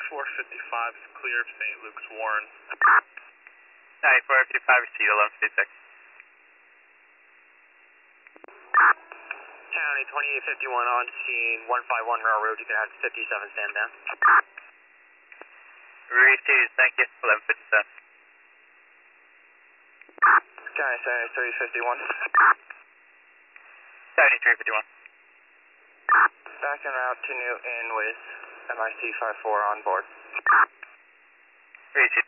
9455 is clear of St. Luke's Warren. 9455 is Tito 1156. County 2851 on scene 151 Railroad, you can have 57 stand down. Received, thank you, 1157. County 7351. 7351. Back en route to Newton with MIC 54 on board. Received.